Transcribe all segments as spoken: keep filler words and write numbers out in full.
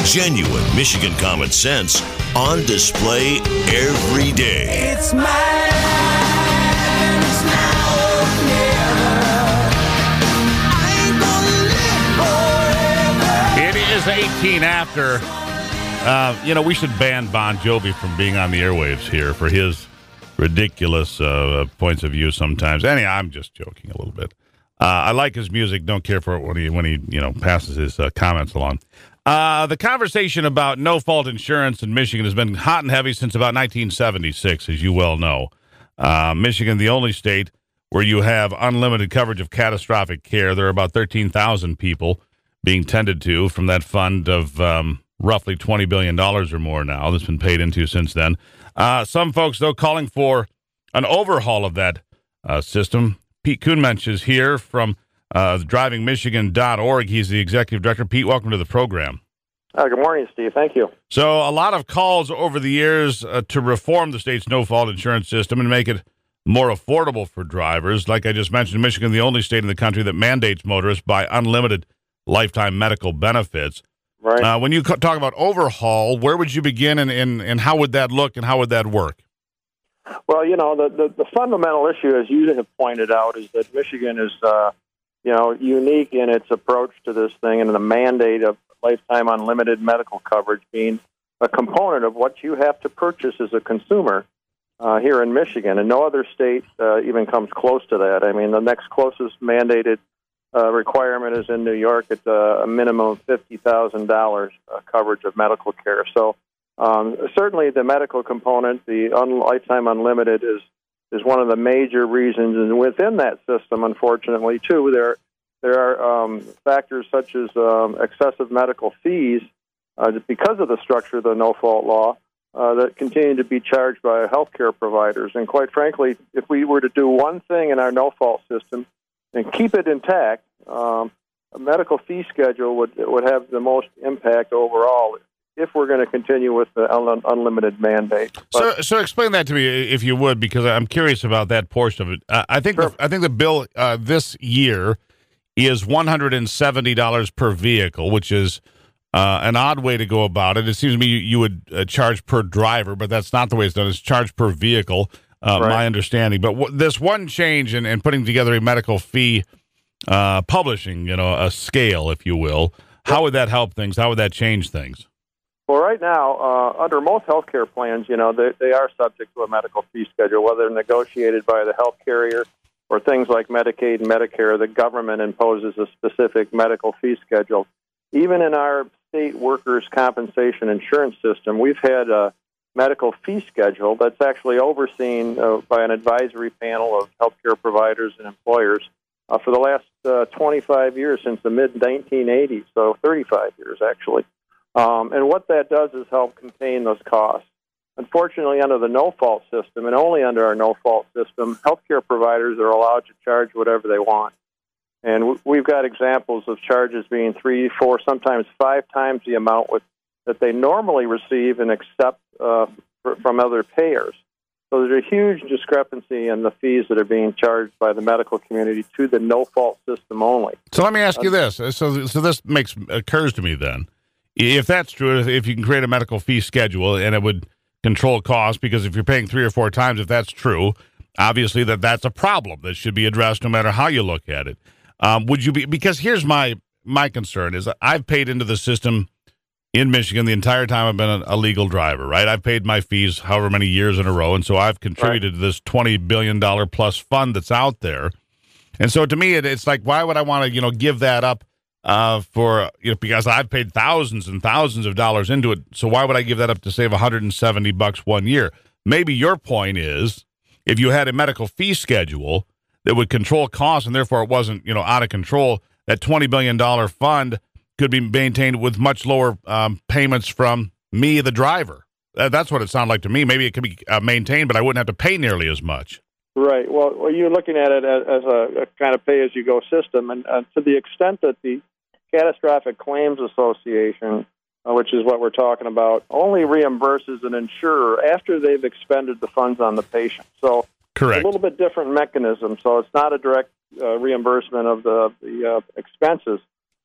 Genuine Michigan common sense on display every day. It's mine. It's now or never. I ain't gonna live forever. It is eighteen after. Uh, you know, we should ban Bon Jovi from being on the airwaves here for his ridiculous uh, points of view sometimes. Anyway, I'm just joking a little bit. Uh, I like his music. Don't care for it when he when he you know passes his uh, comments along. Uh, the conversation about no-fault insurance in Michigan has been hot and heavy since about nineteen seventy-six, as you well know. Uh, Michigan, the only state where you have unlimited coverage of catastrophic care. There are about thirteen thousand people being tended to from that fund of um, roughly twenty billion dollars or more now that's been paid into since then. Uh, some folks, though, calling for an overhaul of that uh, system. Pete Kuhnmensch is here from uh, driving michigan dot org. He's the executive director. Pete, welcome to the program. Uh, good morning, Steve. Thank you. So a lot of calls over the years uh, to reform the state's no-fault insurance system and make it more affordable for drivers. Like I just mentioned, Michigan, the only state in the country that mandates motorists buy unlimited lifetime medical benefits. Right. Uh, when you co- talk about overhaul, where would you begin, and, and, and how would that look, and how would that work? Well, you know, the, the, the fundamental issue, as you have pointed out, is that Michigan is, uh, you know, unique in its approach to this thing, and the mandate of lifetime unlimited medical coverage being a component of what you have to purchase as a consumer uh, here in Michigan. And no other state uh, even comes close to that. I mean, the next closest mandated uh, requirement is in New York. It's a, a minimum of fifty thousand dollars uh, coverage of medical care. So um, certainly the medical component, the un- lifetime unlimited, is is one of the major reasons. And within that system, unfortunately, too, there there are um, factors such as um, excessive medical fees uh, because of the structure of the no-fault law uh, that continue to be charged by healthcare providers. And quite frankly, if we were to do one thing in our no-fault system and keep it intact, um, a medical fee schedule would would have the most impact overall if we're going to continue with the un- unlimited mandate. But, so, so explain that to me, if you would, because I'm curious about that portion of it. Uh, I think Sure. the, I think the bill uh, this year is one hundred seventy dollars per vehicle, which is uh, an odd way to go about it. It seems to me you, you would uh, charge per driver, but that's not the way it's done. It's charged per vehicle, uh, Right. my understanding. But w- this one change in, in putting together a medical fee uh, publishing, you know, a scale, if you will, how would that help things? How would that change things? Well, right now, uh, under most healthcare plans, you know, they, they are subject to a medical fee schedule, whether negotiated by the health carrier or things like Medicaid and Medicare. The government imposes a specific medical fee schedule. Even in our state workers' compensation insurance system, we've had a medical fee schedule that's actually overseen uh, by an advisory panel of healthcare providers and employers uh, for the last uh, twenty-five years, since the mid nineteen eighties, so thirty-five years, actually. Um, and what that does is help contain those costs. Unfortunately, under the no-fault system, and only under our no-fault system, healthcare providers are allowed to charge whatever they want. And w- we've got examples of charges being three, four, sometimes five times the amount with, that they normally receive and accept uh, fr- from other payers. So there's a huge discrepancy in the fees that are being charged by the medical community to the no-fault system only. So let me ask you this. So, so this makes occurs to me then. If that's true, if you can create a medical fee schedule and it would control costs, because if you're paying three or four times, if that's true, obviously that that's a problem that should be addressed no matter how you look at it. Um, would you be, because here's my, my concern is I've paid into the system in Michigan the entire time I've been a, a legal driver, right? I've paid my fees however many years in a row. And so I've contributed right. to this twenty billion dollars plus fund that's out there. And so to me, it, it's like, why would I want to, you know, give that up? Uh, for you know, because I've paid thousands and thousands of dollars into it, so why would I give that up to save one hundred seventy bucks one year? Maybe your point is, if you had a medical fee schedule that would control costs and therefore it wasn't, you know, out of control, that twenty billion dollars fund could be maintained with much lower um, payments from me, the driver. Uh, that's what it sounded like to me. Maybe it could be uh, maintained, but I wouldn't have to pay nearly as much. Right. Well, well you're looking at it as, as a, a kind of pay-as-you-go system, and uh, to the extent that the Catastrophic Claims Association, uh, which is what we're talking about, only reimburses an insurer after they've expended the funds on the patient. So correct. It's a little bit different mechanism. So it's not a direct uh, reimbursement of the, the uh, expenses.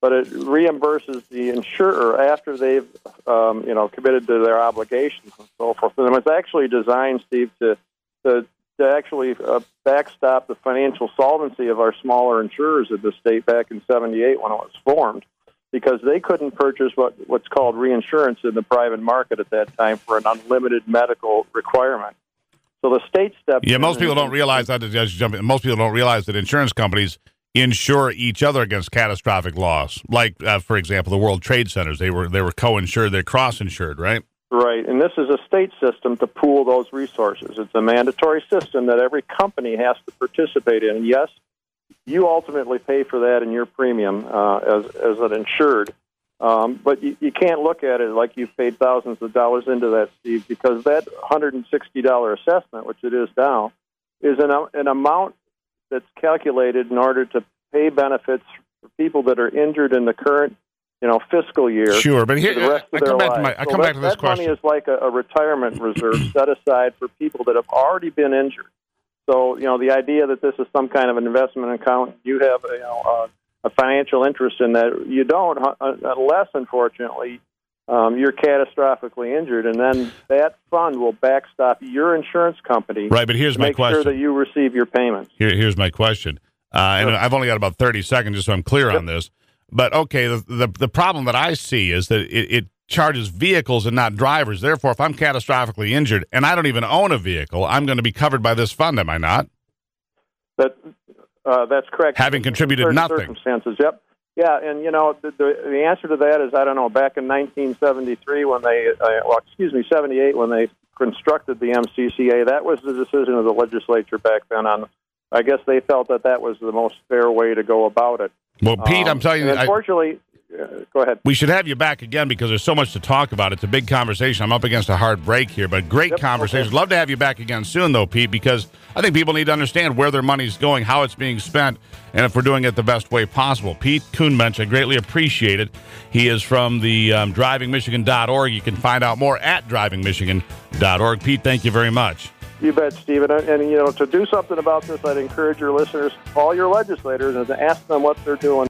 but it reimburses the insurer after they've, um, you know, committed to their obligations and so forth. And it's actually designed, Steve, to to, to actually uh, backstop the financial solvency of our smaller insurers in the state back in seventy-eight when it was formed, because they couldn't purchase what what's called reinsurance in the private market at that time for an unlimited medical requirement. So the state stepped Yeah, in most people and- don't realize that. Just jump in, most people don't realize that insurance companies insure each other against catastrophic loss. Like, uh, for example, the World Trade Centers, they were they were co-insured, they're cross-insured, right? Right, and this is a state system to pool those resources. It's a mandatory system that every company has to participate in. And yes, you ultimately pay for that in your premium uh, as as an insured, um, but you, you can't look at it like you've paid thousands of dollars into that, Steve, because that one hundred sixty dollars assessment, which it is now, is an, an amount that's calculated in order to pay benefits for people that are injured in the current, you know, fiscal year. Sure, but here for the rest I of come their back to my lives. I So come that, back to this that question. money is like a, a retirement reserve set aside for people that have already been injured. So, you know, the idea that this is some kind of an investment account, you have, you know, a, a financial interest in that. You don't, uh, unless, unfortunately, um, you're catastrophically injured, and then that fund will backstop your insurance company. Right, but here's to my make question. sure that you receive your payments. Here, here's my question, uh, and Sure. I've only got about thirty seconds, just so I'm clear Yep. on this. But okay, the, the the problem that I see is that it, it charges vehicles and not drivers. Therefore, if I'm catastrophically injured and I don't even own a vehicle, I'm going to be covered by this fund, am I not? That uh, that's correct. Having contributed In certain nothing. Circumstances, yep. Yeah, and you know the, the the answer to that is I don't know. Back in nineteen seventy-three, when they, uh, well, excuse me, seventy-eight, when they constructed the M C C A, that was the decision of the legislature back then. On, I guess they felt that that was the most fair way to go about it. Well, Pete, Um, I'm telling you, and I, unfortunately, uh, go ahead. we should have you back again because there's so much to talk about. It's a big conversation. I'm up against a hard break here, but great Yep, conversation. okay. Love to have you back again soon, though, Pete, because I think people need to understand where their money's going, how it's being spent, and if we're doing it the best way possible. Pete Kuhnmensch, I greatly appreciate it. He is from the um, driving michigan dot org. You can find out more at driving michigan dot org. Pete, thank you very much. You bet, Stephen. And, and, you know, to do something about this, I'd encourage your listeners, call your legislators, and ask them what they're doing.